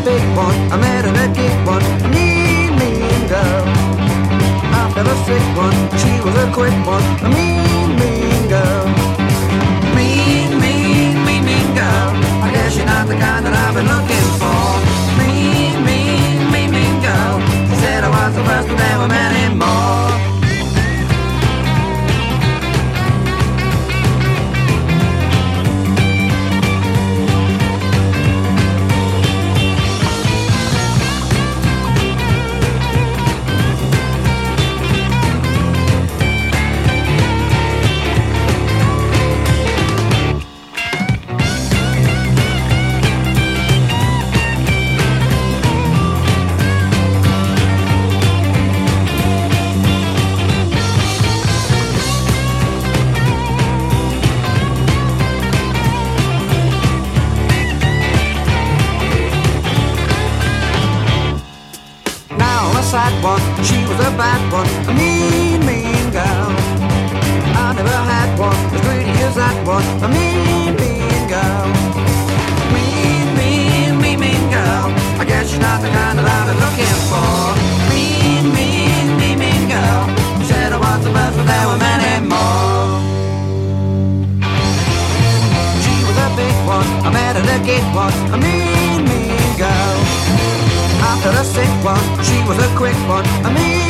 big one, I met her at gig one, a mean, mean girl. After the sick one, she was a quick one, a mean, mean girl. Mean, mean, mean, mean girl. I guess you're not the kind that I've been looking for. Mean, mean, mean, mean girl. She said I was the first but never many more. One. She was a bad one, a mean, mean girl. I never had one as pretty as that one, a mean, mean girl. Mean, mean, mean, mean girl. I guess she's not the kind that I've been looking for. Mean, mean, mean, mean girl. She said I was the best, but there were many more. She was a big one, I met her at gig one, a mean, mean girl. After a sick one, she was a quick one, a mean